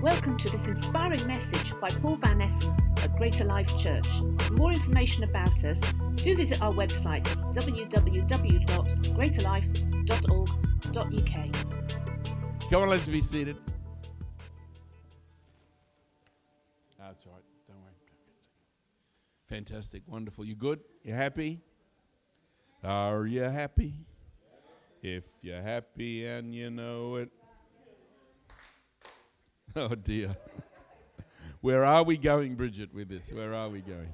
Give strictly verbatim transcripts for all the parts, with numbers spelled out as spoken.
Welcome to this inspiring message by Paul Van Essen at Greater Life Church. For more information about us, do visit our website w w w dot greater life dot org dot u k. Come on, let's be seated. Oh, it's all right. Don't worry. Fantastic. Wonderful. You good? You happy? Are you happy? If you're happy and you know it. Oh, dear. Where are we going, Bridget, with this? Where are we going?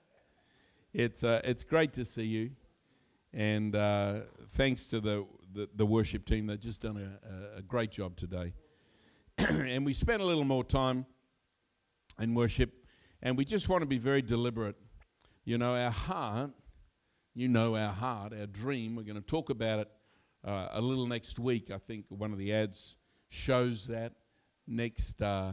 It's uh, it's great to see you. And uh, thanks to the, the, the worship team. They've just done a, a great job today. And we spent a little more time in worship. And we just want to be very deliberate. You know, our heart, you know our heart, our dream. We're going to talk about it uh, a little next week. I think one of the ads shows that. Next uh,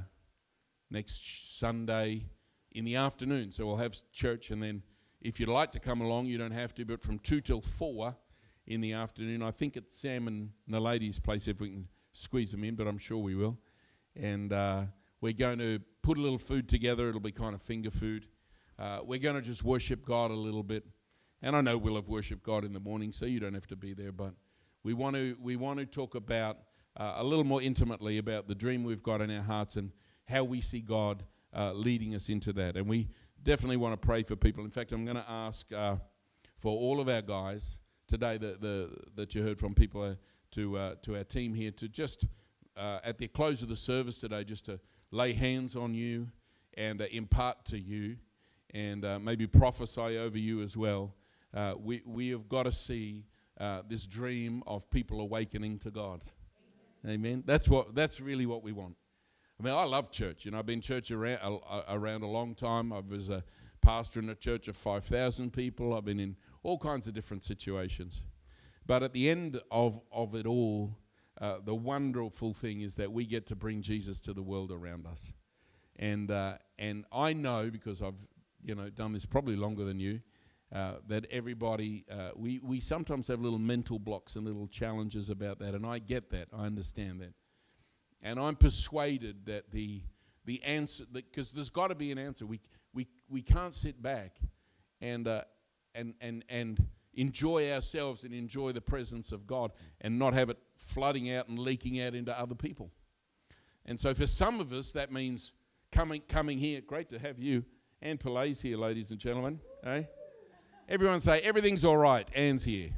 next Sunday in the afternoon. So we'll have church, and then if you'd like to come along, you don't have to, but from two till four in the afternoon. I think it's Sam and Naladi's place if we can squeeze them in, but I'm sure we will. And uh, we're going to put a little food together. It'll be kind of finger food. Uh, we're going to just worship God a little bit. And I know we'll have worshiped God in the morning, so you don't have to be there, but we want to we want to talk about Uh, a little more intimately about the dream we've got in our hearts and how we see God uh, leading us into that. And we definitely want to pray for people. In fact, I'm going to ask uh, for all of our guys today that the that you heard from people uh, to uh, to our team here to just uh, at the close of the service today, just to lay hands on you and uh, impart to you and uh, maybe prophesy over you as well. Uh, we we have got to see uh, this dream of people awakening to God. Amen. That's what. That's really what we want. I mean, I love church. You know, I've been church around, uh, around a long time. I was a pastor in a church of five thousand people. I've been in all kinds of different situations. But at the end of, of it all, uh, the wonderful thing is that we get to bring Jesus to the world around us. And uh, and I know, because I've, you know, done this probably longer than you, Uh, that everybody, uh, we, we sometimes have little mental blocks and little challenges about that, and I get that, I understand that. And I'm persuaded that the the answer, because there's got to be an answer. We we we can't sit back and uh, and and and enjoy ourselves and enjoy the presence of God and not have it flooding out and leaking out into other people. And so for some of us, that means coming coming here. Great to have you. Anne Pillai's here, ladies and gentlemen. Hey? Everyone say, everything's all right. Anne's here.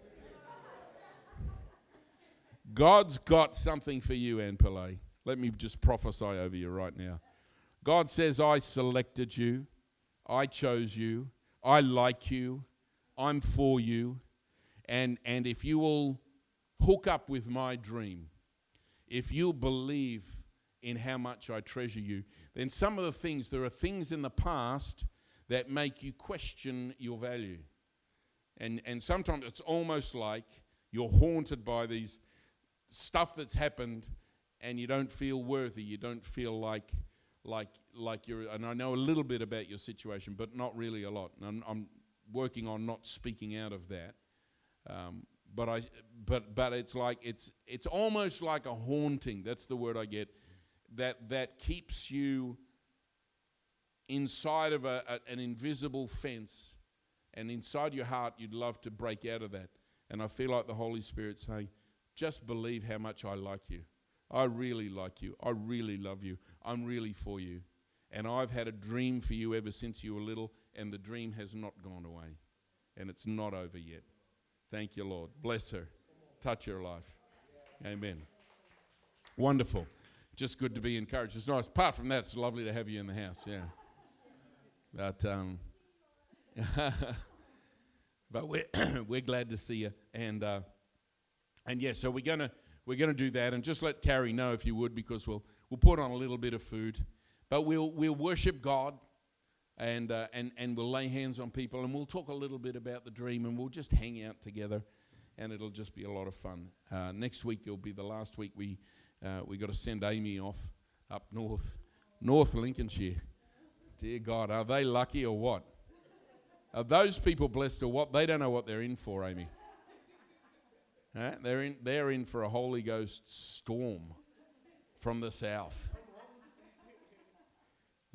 God's got something for you, Anne Pillai. Let me just prophesy over you right now. God says, I selected you. I chose you. I like you. I'm for you. And, and if you will hook up with my dream, if you'll believe in how much I treasure you, then some of the things, there are things in the past that make you question your value. And and sometimes it's almost like you're haunted by these stuff that's happened and you don't feel worthy. You don't feel like like like you're, and I know a little bit about your situation, but not really a lot. And I'm, I'm working on not speaking out of that. Um, but I but but it's like it's it's almost like a haunting. That's the word I get. That that keeps you inside of a, a, an invisible fence, and inside your heart you'd love to break out of that. And I feel like the Holy Spirit saying, just believe how much I like you. I really like you. I really love you. I'm really for you. And I've had a dream for you ever since you were little, and the dream has not gone away. And it's not over yet. Thank you, Lord. Bless her. Touch her life. Amen. Wonderful. Just good to be encouraged. It's nice. Apart from that, it's lovely to have you in the house. Yeah. But um, but we're we're glad to see you, and uh, and yeah, so we're gonna we're gonna do that, and just let Carrie know if you would, because we'll we'll put on a little bit of food, but we'll we'll worship God, and uh, and and we'll lay hands on people, and we'll talk a little bit about the dream, and we'll just hang out together, and it'll just be a lot of fun. Uh, next week will be the last week we uh, we got to send Amy off up north, North Lincolnshire. Dear God, are they lucky or what? Are those people blessed or what? They don't know what they're in for, Amy. Huh? They're in, they're in for a Holy Ghost storm from the south.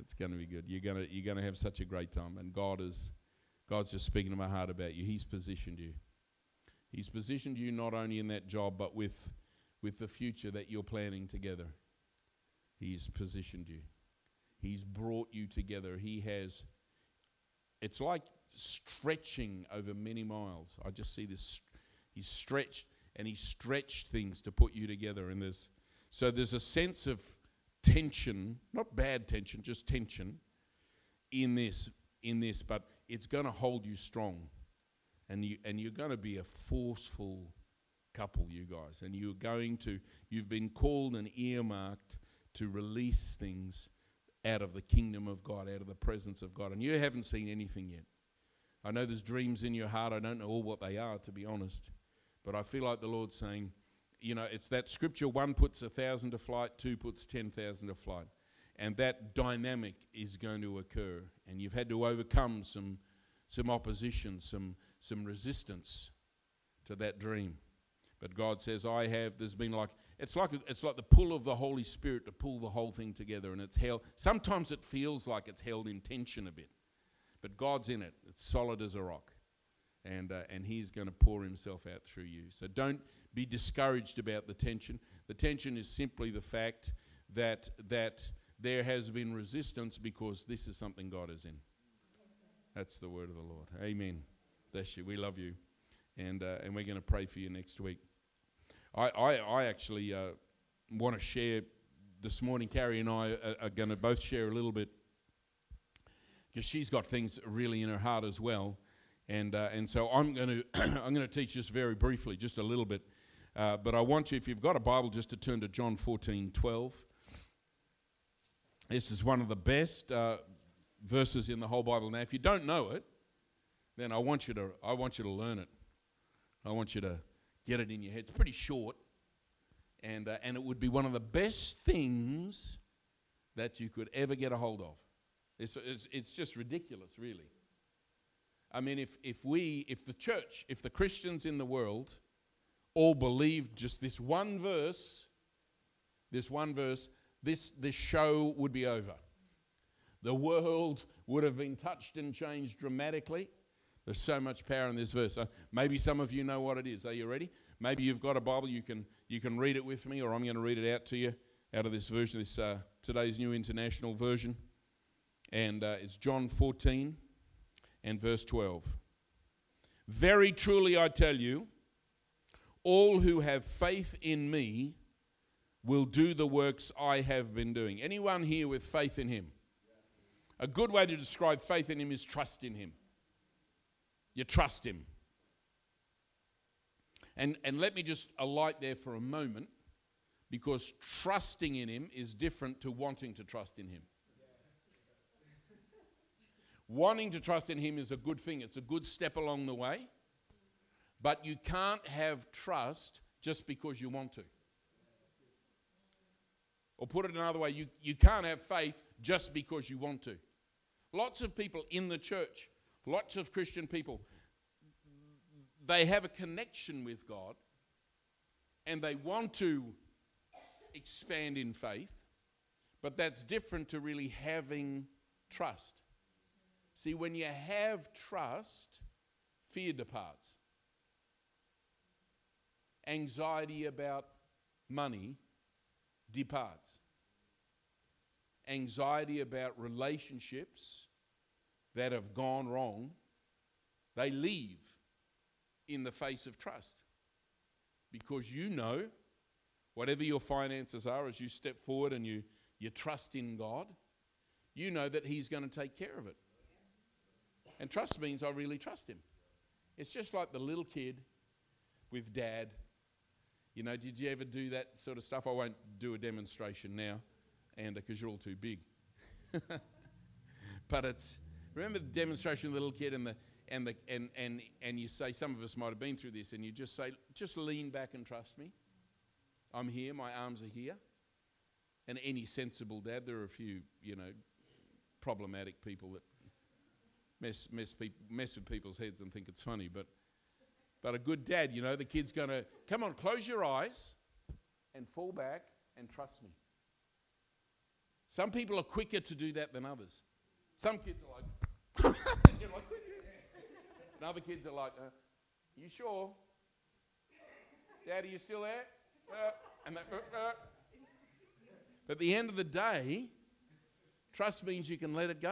It's going to be good. You're going to you're going to have such a great time, and God is God's just speaking to my heart about you. He's positioned you. He's positioned you not only in that job, but with with the future that you're planning together. He's positioned you. He's brought you together. He has. It's like stretching over many miles. I just see this. He's stretched, and he stretched things to put you together. And there's so there's a sense of tension, not bad tension, just tension in this, in this, but it's going to hold you strong, and you and you're going to be a forceful couple, you guys, and you're going to. You've been called and earmarked to release things out of the kingdom of God, out of the presence of God, and you haven't seen anything yet. I know there's dreams in your heart. I don't know all what they are, to be honest, but I feel like the Lord's saying, you know, it's that scripture, one puts a thousand to flight, two puts ten thousand to flight. And that dynamic is going to occur. And you've had to overcome some some opposition, some some resistance to that dream. But God says, I have, there's been like, it's like a, it's like the pull of the Holy Spirit to pull the whole thing together. And it's held, sometimes it feels like it's held in tension a bit. But God's in it. It's solid as a rock. And uh, and he's going to pour himself out through you. So don't be discouraged about the tension. The tension is simply the fact that that there has been resistance because this is something God is in. That's the word of the Lord. Amen. Bless you. We love you. And uh, and we're going to pray for you next week. I, I, I actually uh, want to share this morning. Carrie and I are, are going to both share a little bit because she's got things really in her heart as well. And uh, and so I'm going to I'm going to teach just very briefly, just a little bit. Uh, but I want you, if you've got a Bible, just to turn to John fourteen twelve. This is one of the best uh, verses in the whole Bible. Now, if you don't know it, then I want you to I want you to learn it. I want you to get it in your head. It's pretty short, and uh, and it would be one of the best things that you could ever get a hold of. It's it's, it's just ridiculous, really. I mean, if if we, if the church, if the Christians in the world all believed just this one verse, this one verse, this this show would be over. The world would have been touched and changed dramatically. There's so much power in this verse. Uh, maybe some of you know what it is. Are you ready? Maybe you've got a Bible. You can you can read it with me, or I'm going to read it out to you out of this version, this uh, today's New International Version, and uh, it's John fourteen. And verse twelve. Very truly I tell you, all who have faith in me will do the works I have been doing. Anyone here with faith in him? A good way to describe faith in him is trust in him. You trust him. And, and let me just alight there for a moment, because trusting in him is different to wanting to trust in him. Wanting to trust in him is a good thing. It's a good step along the way. But you can't have trust just because you want to. Or put it another way, you, you can't have faith just because you want to. Lots of people in the church, lots of Christian people, they have a connection with God and they want to expand in faith, but that's different to really having trust. See, when you have trust, fear departs. Anxiety about money departs. Anxiety about relationships that have gone wrong, they leave in the face of trust. Because you know, whatever your finances are, as you step forward and you, you trust in God, you know that he's going to take care of it. And trust means I really trust him. It's just like the little kid with dad. You know, did you ever do that sort of stuff? I won't do a demonstration now, and because you're all too big. But it's, remember the demonstration of the little kid and the and the and and and you say, some of us might have been through this, and you just say, just lean back and trust me. I'm here, my arms are here. And any sensible dad, there are a few, you know, problematic people that Mess mess, people, mess with people's heads and think it's funny, but but a good dad, you know, the kid's going to, come on, close your eyes and fall back and trust me. Some people are quicker to do that than others. Some kids are like, you're like and other kids are like, uh, you sure? Daddy, you still there? Uh, and they, uh, uh. But at the end of the day, trust means you can let it go.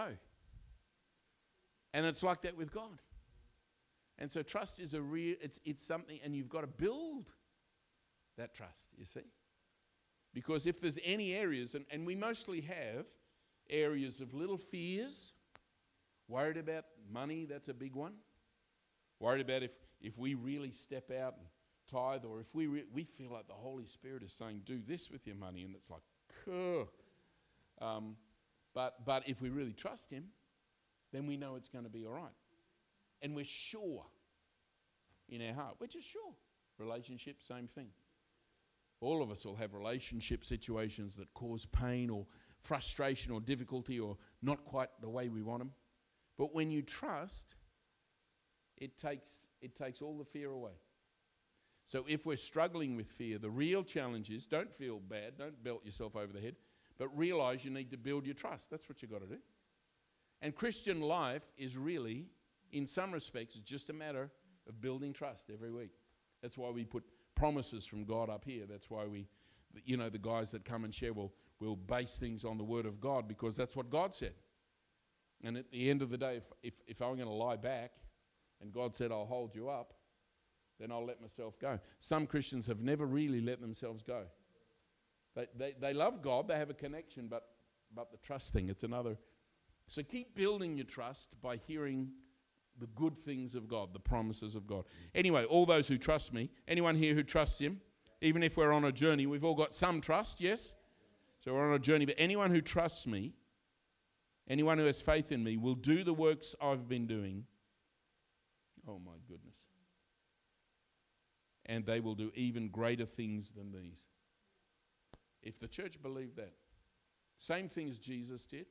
And it's like that with God. And so trust is a real, it's it's something, and you've got to build that trust, you see. Because if there's any areas, and, and we mostly have areas of little fears, worried about money, that's a big one. Worried about if, if we really step out and tithe, or if we re- we feel like the Holy Spirit is saying, do this with your money, and it's like, Kuh. Um, but but if we really trust him, then we know it's going to be all right. And we're sure in our heart. We're just sure. Relationship, same thing. All of us will have relationship situations that cause pain or frustration or difficulty or not quite the way we want them. But when you trust, it takes it takes all the fear away. So if we're struggling with fear, the real challenge is don't feel bad, don't belt yourself over the head, but realize you need to build your trust. That's what you've got to do. And Christian life is really, in some respects, it's just a matter of building trust every week. That's why we put promises from God up here. That's why we, you know, the guys that come and share will will base things on the Word of God, because that's what God said. And at the end of the day, if if, if I'm going to lie back and God said I'll hold you up, then I'll let myself go. Some Christians have never really let themselves go. They they, they love God, they have a connection, but but the trust thing, it's another. So keep building your trust by hearing the good things of God, the promises of God. Anyway, all those who trust me, anyone here who trusts him, even if we're on a journey, we've all got some trust, yes? So we're on a journey, but anyone who trusts me, anyone who has faith in me, will do the works I've been doing. Oh my goodness. And they will do even greater things than these. If the church believed that, same things Jesus did,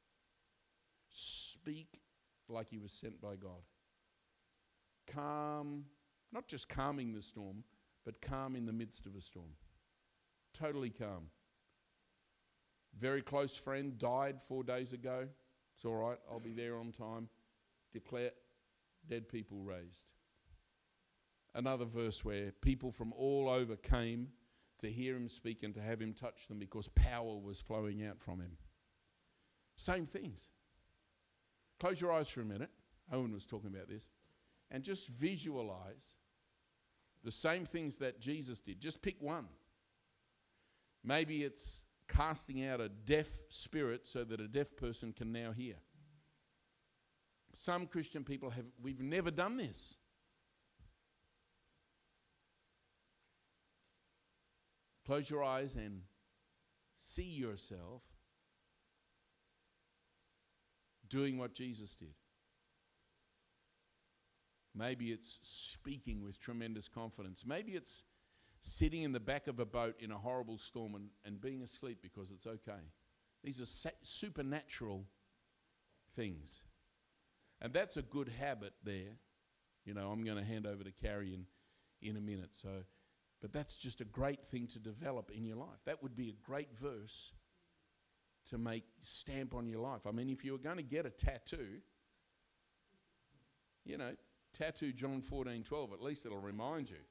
speak like he was sent by God. Calm, not just calming the storm, but calm in the midst of a storm. Totally calm. Very close friend died four days ago. It's all right, I'll be there on time. Declare dead people raised. Another verse where people from all over came to hear him speak and to have him touch them because power was flowing out from him. Same things. Close your eyes for a minute. Owen was talking about this. And just visualize the same things that Jesus did. Just pick one. Maybe it's casting out a deaf spirit so that a deaf person can now hear. Some Christian people have, we've never done this. Close your eyes and see yourself doing what Jesus did. Maybe it's speaking with tremendous confidence. Maybe it's sitting in the back of a boat in a horrible storm and, and being asleep because it's okay. These are sa- supernatural things. And that's a good habit there. You know, I'm going to hand over to Carrie in, in a minute. So, but that's just a great thing to develop in your life. That would be a great verse to make stamp on your life. I mean, if you were going to get a tattoo, you know, tattoo John fourteen twelve, at least it'll remind you.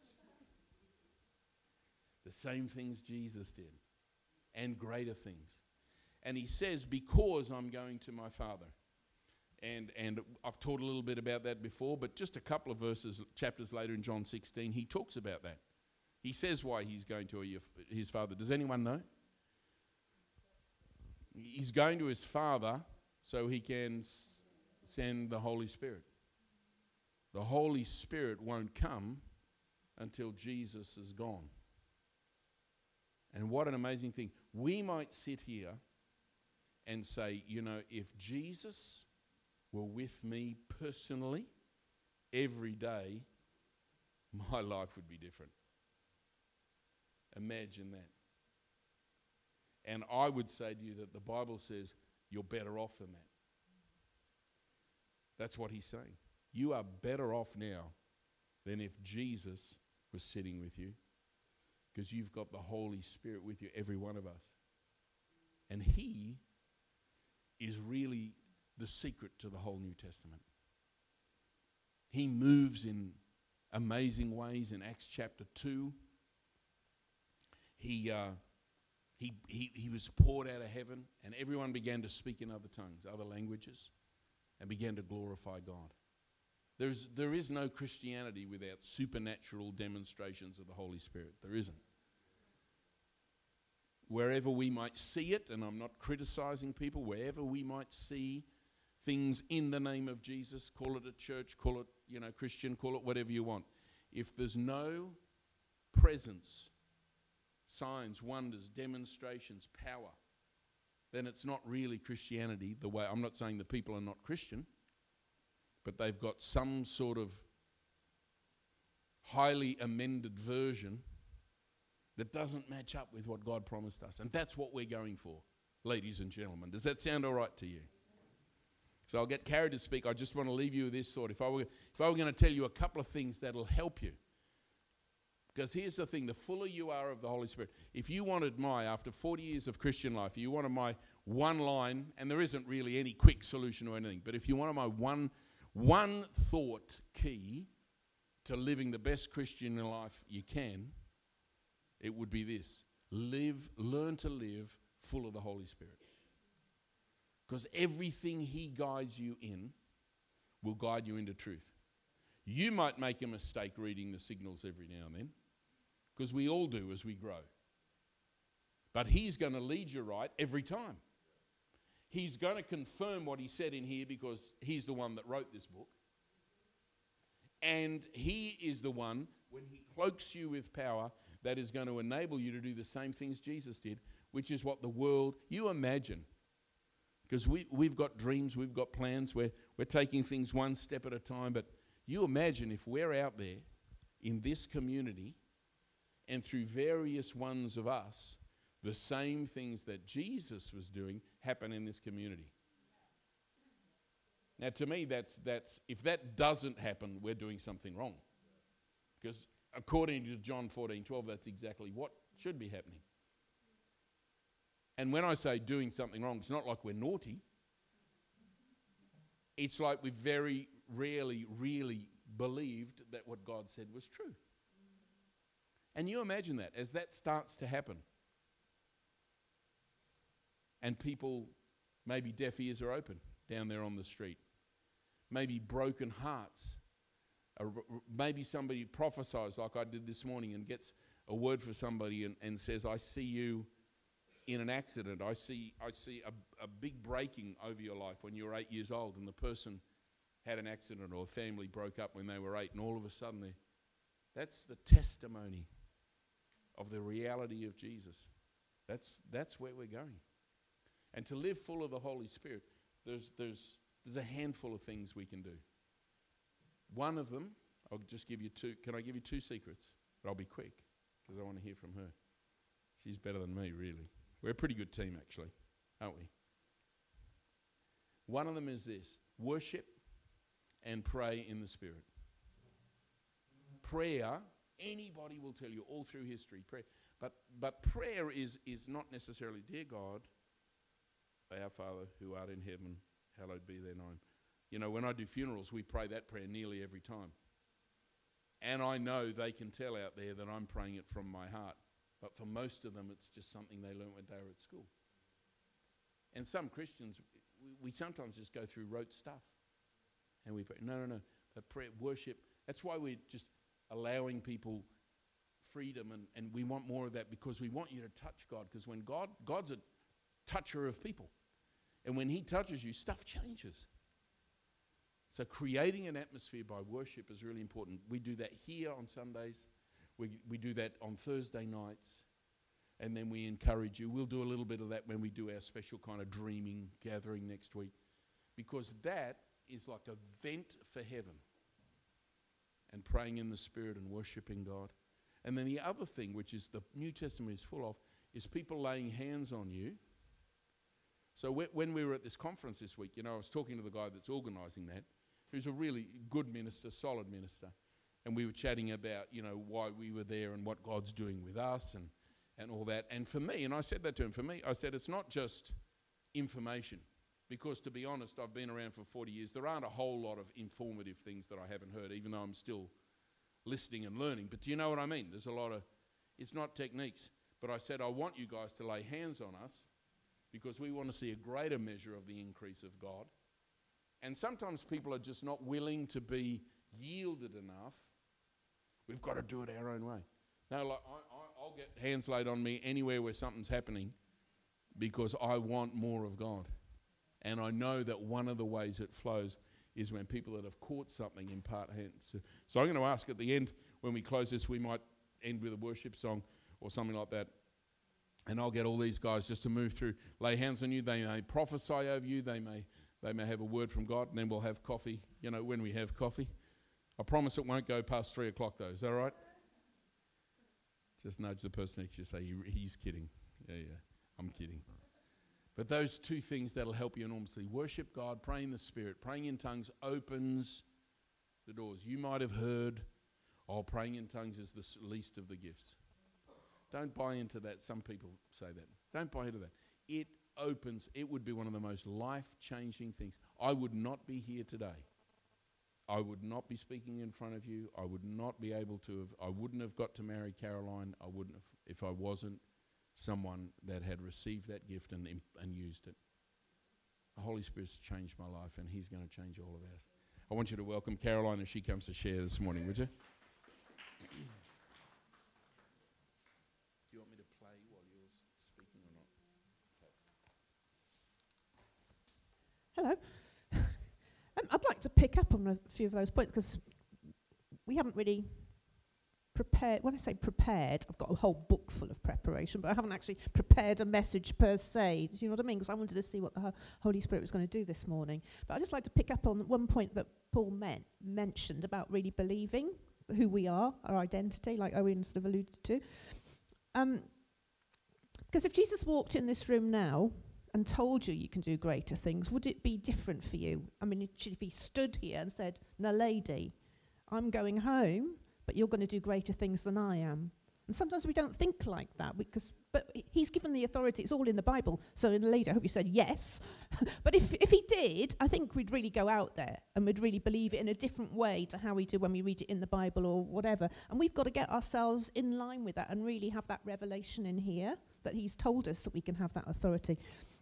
The same things Jesus did, and greater things. And he says, because I'm going to my Father. And and I've taught a little bit about that before, but just a couple of verses, chapters later in John sixteen, he talks about that. He says why he's going to his Father. Does anyone know? He's going to his Father so he can s- send the Holy Spirit. The Holy Spirit won't come until Jesus is gone. And what an amazing thing. We might sit here and say, you know, if Jesus were with me personally every day, my life would be different. Imagine that. And I would say to you that the Bible says you're better off than that. That's what he's saying. You are better off now than if Jesus was sitting with you, because you've got the Holy Spirit with you, every one of us. And he is really the secret to the whole New Testament. He moves in amazing ways in Acts chapter two. He, uh, he, he, he was poured out of heaven, and everyone began to speak in other tongues, other languages, and began to glorify God. There's, there is no Christianity without supernatural demonstrations of the Holy Spirit. There isn't. Wherever we might see it, and I'm not criticizing people, wherever we might see things in the name of Jesus, call it a church, call it, you know, Christian, call it whatever you want. If there's no presence, signs, wonders, demonstrations, power, then it's not really Christianity the way. I'm not saying the people are not Christian, but they've got some sort of highly amended version that doesn't match up with what God promised us. And that's what we're going for, ladies and gentlemen. Does that sound all right to you? So I'll get carried to speak. I just want to leave you with this thought. If I were, if I were going to tell you a couple of things that'll help you, because here's the thing, the fuller you are of the Holy Spirit, if you wanted my, after forty years of Christian life, you wanted my one line, and there isn't really any quick solution or anything, but if you wanted my one, one thought key to living the best Christian life you can, it would be this: live, learn to live full of the Holy Spirit. Because everything he guides you in will guide you into truth. You might make a mistake reading the signals every now and then, because we all do as we grow. But he's going to lead you right every time. He's going to confirm what he said in here because he's the one that wrote this book. And he is the one, when he cloaks you with power, that is going to enable you to do the same things Jesus did, which is what the world, you imagine. Because we, we've got dreams, we've got plans, we're, we're taking things one step at a time. But you imagine if we're out there in this community and through various ones of us, the same things that Jesus was doing happen in this community. Now, to me, that's that's if that doesn't happen, we're doing something wrong. Because according to John fourteen twelve, that's exactly what should be happening. And when I say doing something wrong, it's not like we're naughty. It's like we very rarely really believed that what God said was true. And you imagine that, as that starts to happen, and people, maybe deaf ears are open down there on the street, maybe broken hearts, maybe somebody prophesies like I did this morning and gets a word for somebody and, and says, I see you in an accident. I see I see a, a big breaking over your life when you were eight years old and the person had an accident or a family broke up when they were eight, and all of a sudden they, that's the testimony of the reality of Jesus. That's that's where we're going. And to live full of the Holy Spirit, there's there's there's a handful of things we can do. One of them, I'll just give you two. Can I give you two secrets? But I'll be quick because I want to hear from her. She's better than me, really. We're a pretty good team, actually, aren't we? One of them is this: worship and pray in the Spirit. Prayer, anybody will tell you all through history, prayer. But but prayer is is not necessarily, dear God, our Father who art in heaven, hallowed be thy name. You know, when I do funerals, we pray that prayer nearly every time. And I know they can tell out there that I'm praying it from my heart. But for most of them, it's just something they learned when they were at school. And some Christians, we, we sometimes just go through rote stuff. And we pray, no, no, no. But prayer, worship, that's why we're just allowing people freedom. And, and we want more of that because we want you to touch God. Because when God, God's a toucher of people. And when he touches you, stuff changes. So creating an atmosphere by worship is really important. We do that here on Sundays. We we do that on Thursday nights. And then we encourage you. We'll do a little bit of that when we do our special kind of dreaming gathering next week. Because that is like a vent for heaven. And praying in the Spirit and worshiping God. And then the other thing, which is the New Testament is full of, is people laying hands on you. So when we were at this conference this week, you know, I was talking to the guy that's organising that, who's a really good minister, solid minister. And we were chatting about, you know, why we were there and what God's doing with us and, and all that. And for me, and I said that to him, for me, I said, it's not just information. Because to be honest, I've been around for forty years. There aren't a whole lot of informative things that I haven't heard, even though I'm still listening and learning. But do you know what I mean? There's a lot of, it's not techniques. But I said, I want you guys to lay hands on us because we want to see a greater measure of the increase of God. And sometimes people are just not willing to be yielded enough. We've got to do it our own way. No, like I, I, I'll get hands laid on me anywhere where something's happening because I want more of God. And I know that one of the ways it flows is when people that have caught something impart hands. So, so I'm going to ask at the end, when we close this, we might end with a worship song or something like that. And I'll get all these guys just to move through, lay hands on you. They may prophesy over you. They may they may have a word from God. And then we'll have coffee, you know, when we have coffee. I promise it won't go past three o'clock though. Is that all right? Just nudge the person next to you, say, he, he's kidding. Yeah, yeah, I'm kidding. But those two things that'll help you enormously. Worship God, praying in the Spirit. Praying in tongues opens the doors. You might have heard, oh, praying in tongues is the least of the gifts. Don't buy into that. Some people say that. Don't buy into that. It opens. It would be one of the most life-changing things. I would not be here today. I would not be speaking in front of you. I would not be able to have, I wouldn't have got to marry Caroline. I wouldn't have, if I wasn't someone that had received that gift and and used it. The Holy Spirit's changed my life, and he's going to change all of ours. I want you to welcome Caroline as she comes to share this morning, would you? Do you want me to play while you're speaking or not? Okay. Hello. um, I'd like to pick up on a few of those points because we haven't really prepared. When I say prepared, I've got a whole book full of preparation, but I haven't actually prepared a message per se. Do you know what I mean? Because I wanted to see what the Ho- Holy Spirit was going to do this morning. But I'd just like to pick up on one point that Paul meant, mentioned about really believing who we are, our identity, like Owen sort of alluded to. Um, because if Jesus walked in this room now and told you you can do greater things, would it be different for you? I mean, if he stood here and said, "No, lady, I'm going home, but you're going to do greater things than I am." And sometimes we don't think like that, because but he's given the authority. It's all in the Bible. So in the lady, I hope you said yes. But if if he did, I think we'd really go out there and we'd really believe it in a different way to how we do when we read it in the Bible or whatever. And we've got to get ourselves in line with that and really have that revelation in here that he's told us that we can have that authority.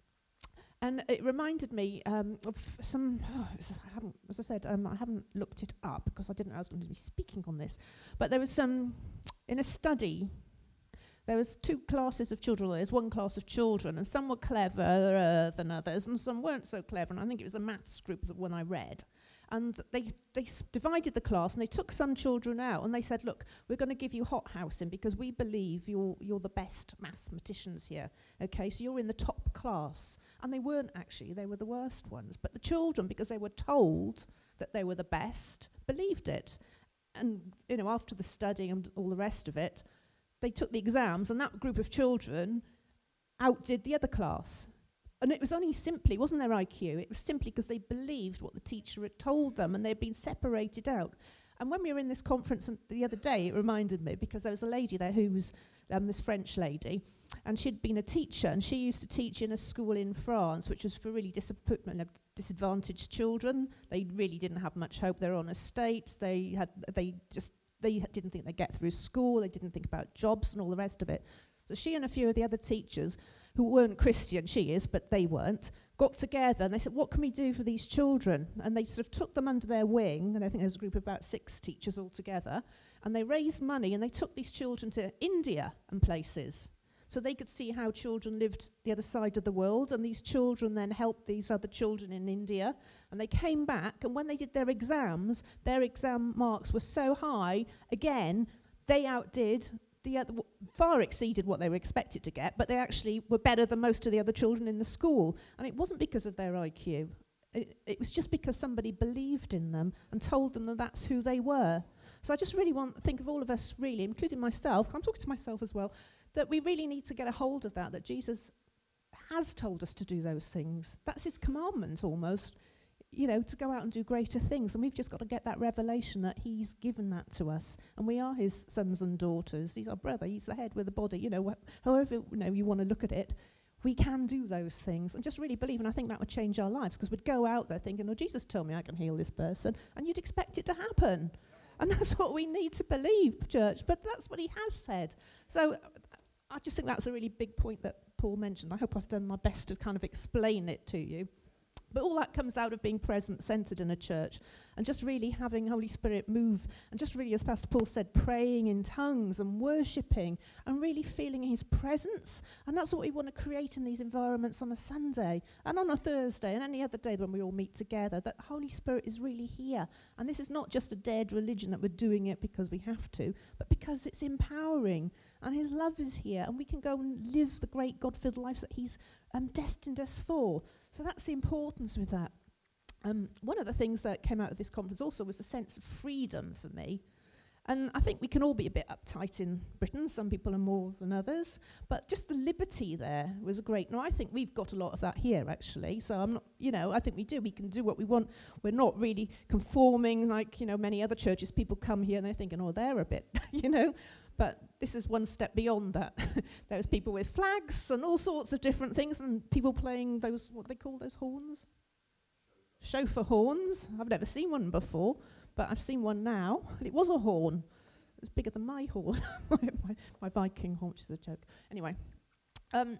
And it reminded me um, of some, oh, I haven't, as I said, um, I haven't looked it up because I didn't know I was going to be speaking on this. But there was some, in a study, there was two classes of children. There's one class of children, and some were cleverer than others, and some weren't so clever. And I think it was a maths group, the one I read. And they they s- divided the class, and they took some children out, and they said, "Look, we're going to give you hothousing because we believe you're you're the best mathematicians here. Okay, so you're in the top class." And they weren't actually; they were the worst ones. But the children, because they were told that they were the best, believed it. And you know, after the study and all the rest of it, they took the exams, and that group of children outdid the other class. And it was only simply, it wasn't their I Q, it was simply because they believed what the teacher had told them, and they'd been separated out. And when we were in this conference the other day, it reminded me, because there was a lady there who was um, this French lady, and she'd been a teacher, and she used to teach in a school in France, which was for really dis- disadvantaged children. They really didn't have much hope. They were on estates. They had, they just, they didn't think they'd get through school. They didn't think about jobs and all the rest of it. So she and a few of the other teachers, who weren't Christian, she is, but they weren't, got together and they said, "What can we do for these children?" And they sort of took them under their wing, and I think there was a group of about six teachers altogether, and they raised money and they took these children to India and places so they could see how children lived the other side of the world, and these children then helped these other children in India, and they came back, and when they did their exams, their exam marks were so high, again, they outdid The other, far exceeded what they were expected to get, but they actually were better than most of the other children in the school. And it wasn't because of their I Q. It, it was just because somebody believed in them and told them that that's who they were. So I just really want to think of all of us, really, including myself, I'm talking to myself as well, that we really need to get a hold of that, that Jesus has told us to do those things. That's his commandment almost. you know, to go out and do greater things. And we've just got to get that revelation that he's given that to us. And we are his sons and daughters. He's our brother. He's the head with the body. You know, wh- however you know you want to look at it, we can do those things and just really believe. And I think that would change our lives, because we'd go out there thinking, oh, Jesus told me I can heal this person. And you'd expect it to happen. And that's what we need to believe, church. But that's what he has said. So uh, I just think that's a really big point that Paul mentioned. I hope I've done my best to kind of explain it to you. But all that comes out of being present, centered in a church, and just really having Holy Spirit move, and just really, as Pastor Paul said, praying in tongues and worshipping and really feeling his presence. And that's what we want to create in these environments on a Sunday and on a Thursday and any other day when we all meet together, that the Holy Spirit is really here. And this is not just a dead religion that we're doing it because we have to, but because it's empowering. And his love is here, and we can go and live the great God-filled lives that he's um, destined us for. So that's the importance with that. Um, one of the things that came out of this conference also was the sense of freedom for me. And I think we can all be a bit uptight in Britain. Some people are more than others. But just the liberty there was great. Now, I think we've got a lot of that here, actually. So I'm not, you know, I think we do. We can do what we want. We're not really conforming like, you know, many other churches. People come here and they're thinking, oh, they're a bit, you know. But this is one step beyond that. There's people with flags and all sorts of different things, and people playing those, what they call those horns? Chauffeur horns. I've never seen one before, but I've seen one now. And it was a horn. It was bigger than my horn. my, my, my Viking horn, which is a joke. Anyway. Um,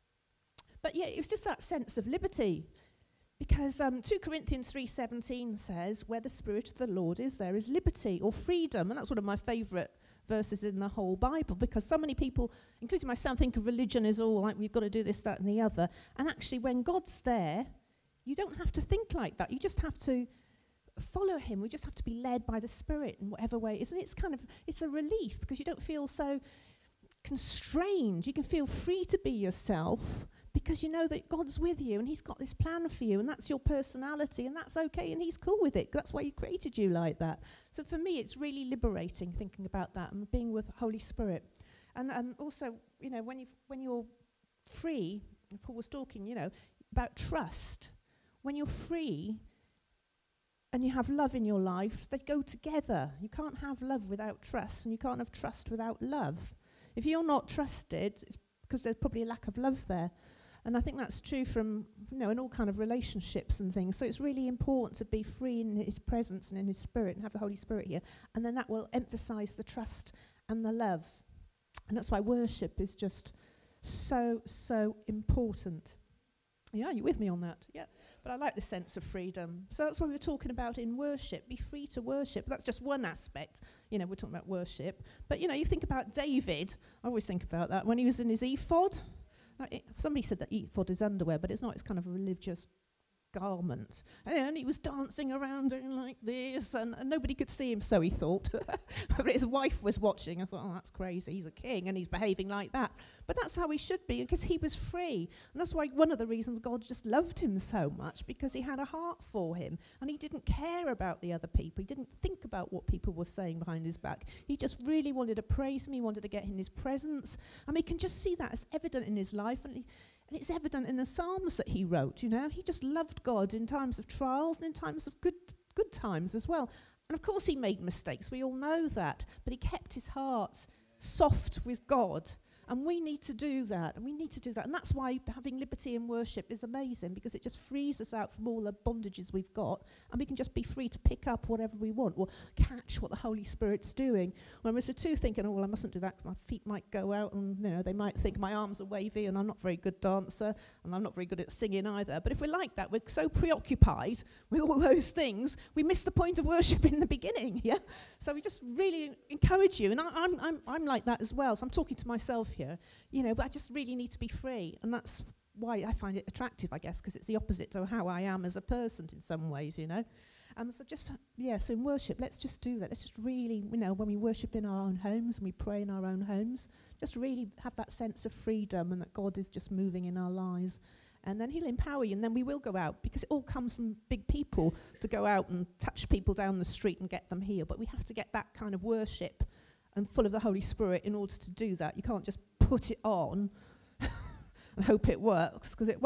but yeah, it was just that sense of liberty. Because um, two Corinthians three seventeen says, where the Spirit of the Lord is, there is liberty or freedom. And that's one of my favourite verses in the whole Bible, because so many people, including myself, think of religion as all like we've got to do this, that and the other. And actually, when God's there, you don't have to think like that. You just have to follow him. We just have to be led by the Spirit in whatever way. Isn't it? It's kind of, it's a relief, because you don't feel so constrained. You can feel free to be yourself, because you know that God's with you and he's got this plan for you, and that's your personality, and that's okay, and he's cool with it. That's why he created you like that. So for me, it's really liberating thinking about that and being with Holy Spirit. And um, also, you know, when, you've, when you're free, Paul was talking, you know, about trust. When you're free and you have love in your life, they go together. You can't have love without trust, and you can't have trust without love. If you're not trusted, it's because there's probably a lack of love there. And I think that's true from, you know, in all kind of relationships and things. So it's really important to be free in his presence and in his Spirit and have the Holy Spirit here. And then that will emphasize the trust and the love. And that's why worship is just so, so important. Yeah, you're with me on that? Yeah. But I like the sense of freedom. So that's what we were talking about in worship. Be free to worship. That's just one aspect. You know, we're talking about worship. But, you know, you think about David. I always think about that. When he was in his ephod. Now, it, somebody said that ephod is underwear, but it's not. It's kind of a religious garment. And he was dancing around doing like this, and, and nobody could see him, so he thought. But his wife was watching. I thought, oh, that's crazy. He's a king, and he's behaving like that. But that's how he should be, because he was free. And that's why one of the reasons God just loved him so much, because he had a heart for him, and he didn't care about the other people. He didn't think about what people were saying behind his back. He just really wanted to praise him. He wanted to get in his presence. And we can just see that as evident in his life. And he, And it's evident in the Psalms that he wrote, you know. He just loved God in times of trials and in times of good good times as well. And of course he made mistakes, we all know that. But he kept his heart soft with God. And we need to do that, and we need to do that. And that's why having liberty in worship is amazing, because it just frees us out from all the bondages we've got, and we can just be free to pick up whatever we want or catch what the Holy Spirit's doing. Whereas we're too thinking, oh, well, I mustn't do that because my feet might go out, and, you know, they might think my arms are wavy, and I'm not a very good dancer, and I'm not very good at singing either. But if we're like that, we're so preoccupied with all those things, we miss the point of worship in the beginning, yeah? So we just really encourage you, and I, I'm, I'm, I'm like that as well, so I'm talking to myself here, you know, but I just really need to be free, and that's why I find it attractive, I guess, because it's the opposite to how I am as a person in some ways, you know. Um, so just, yeah, so in worship, let's just do that. Let's just really, you know, when we worship in our own homes and we pray in our own homes, just really have that sense of freedom and that God is just moving in our lives. And then he'll empower you, and then we will go out, because it all comes from big people to go out and touch people down the street and get them healed. But we have to get that kind of worship and full of the Holy Spirit in order to do that. You can't just put it on and hope it works, because it won't.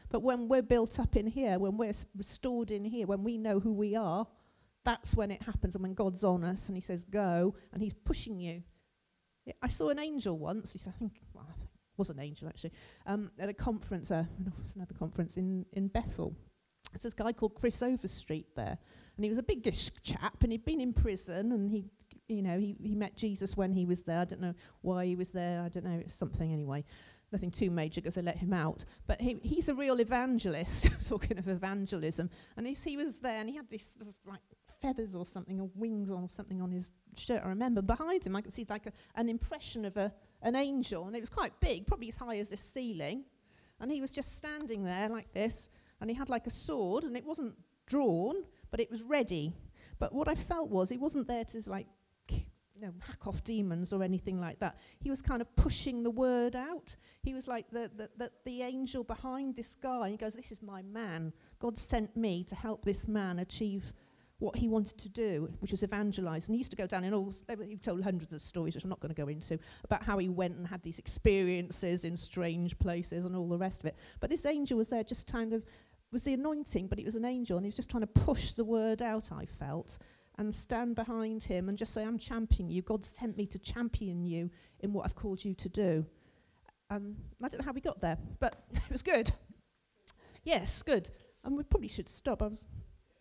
But when we're built up in here, when we're s- restored in here, when we know who we are, that's when it happens. And when God's on us and he says, go, and he's pushing you. Yeah, I saw an angel once. He said, I think, well, I think it was an angel actually, um, at a conference, uh, no, it was another conference in, in Bethel. There's this guy called Chris Overstreet there. And he was a biggish chap, and he'd been in prison, and he, you know, he, he met Jesus when he was there. I don't know why he was there. I don't know. It's something anyway. Nothing too major because they let him out. But he, he's a real evangelist, talking of evangelism. And he's, he was there, and he had this sort of like feathers or something, or wings or something on his shirt. I remember behind him, I could see like a, an impression of a an angel, and it was quite big, probably as high as this ceiling. And he was just standing there like this, and he had like a sword, and it wasn't drawn, but it was ready. But what I felt was he wasn't there to like, you know, hack off demons or anything like that. He was kind of pushing the word out. He was like the, the, the, the angel behind this guy. He goes, this is my man. God sent me to help this man achieve what he wanted to do, which was evangelize. And he used to go down in all, he told hundreds of stories, which I'm not going to go into, about how he went and had these experiences in strange places and all the rest of it. But this angel was there just kind of, was the anointing, but it was an angel, and he was just trying to push the word out, I felt, and stand behind him and just say, I'm championing you. God sent me to champion you in what I've called you to do. Um, I don't know how we got there, but it was good. Yes, good. And we probably should stop. I was...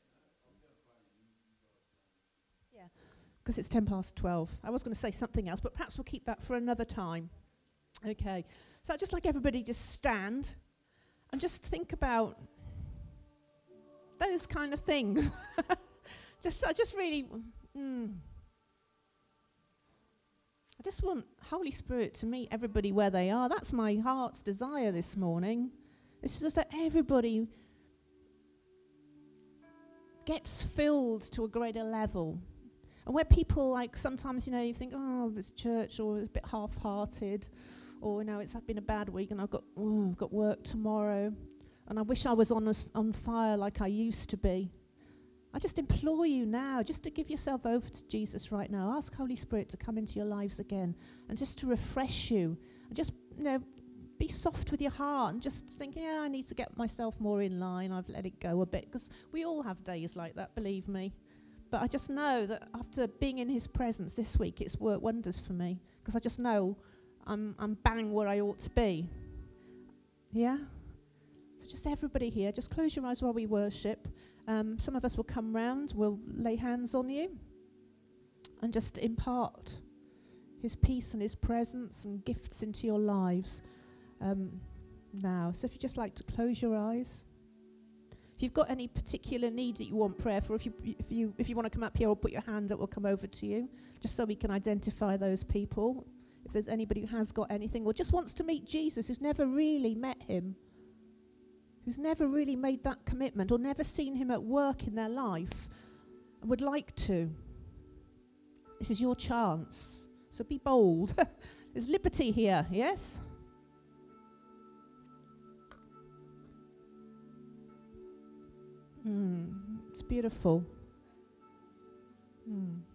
Yeah, because it's ten past twelve. I was going to say something else, but perhaps we'll keep that for another time. Okay. So I'd just like everybody to stand and just think about those kind of things. just, I just really... Mm, I just want Holy Spirit to meet everybody where they are. That's my heart's desire this morning. It's just that everybody gets filled to a greater level. And where people, like, sometimes, you know, you think, oh, it's church, or it's a bit half-hearted, or, you know, it's been a bad week, and I've got, oh, I've got work tomorrow, and I wish I was on, a, on fire like I used to be. I just implore you now just to give yourself over to Jesus right now. Ask Holy Spirit to come into your lives again and just to refresh you. And just, you know, be soft with your heart and just think, yeah, I need to get myself more in line. I've let it go a bit, because we all have days like that, believe me. But I just know that after being in his presence this week, it's worked wonders for me, because I just know I'm, I'm bang where I ought to be. Yeah? So just everybody here, just close your eyes while we worship. Um, some of us will come round, we'll lay hands on you and just impart his peace and his presence and gifts into your lives um, now. So if you'd just like to close your eyes. If you've got any particular need that you want prayer for, if you if you if you want to come up here or put your hand up, we'll come over to you, just so we can identify those people. If there's anybody who has got anything or just wants to meet Jesus, who's never really met him, who's never really made that commitment or never seen him at work in their life and would like to, this is your chance. So be bold. There's liberty here, yes? Mm, it's beautiful. Mm.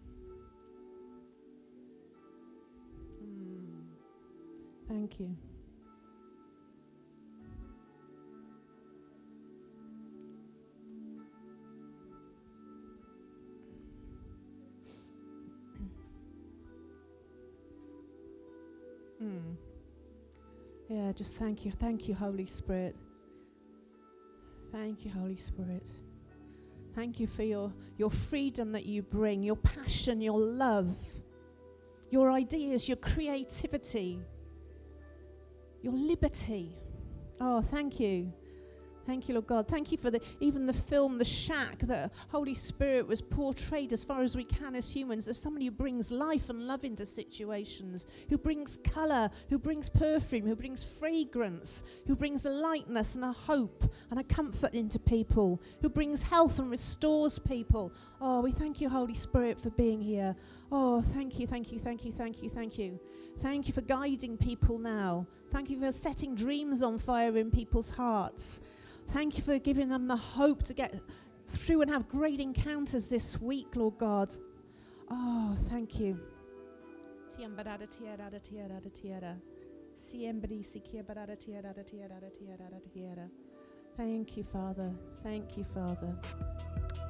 Mm. Thank you. Mm. Yeah, just thank you. Thank you, Holy Spirit. Thank you, Holy Spirit. Thank you for your, your freedom that you bring, your passion, your love, your ideas, your creativity, your liberty. Oh, thank you. Thank you, Lord God. Thank you for the even the film, The Shack, that Holy Spirit was portrayed as far as we can as humans, as someone who brings life and love into situations, who brings colour, who brings perfume, who brings fragrance, who brings a lightness and a hope and a comfort into people, who brings health and restores people. Oh, we thank you, Holy Spirit, for being here. Oh, thank you, thank you, thank you, thank you, thank you. Thank you for guiding people now. Thank you for setting dreams on fire in people's hearts. Thank you for giving them the hope to get through and have great encounters this week, Lord God. Oh, thank you. Thank you, Father. Thank you, Father.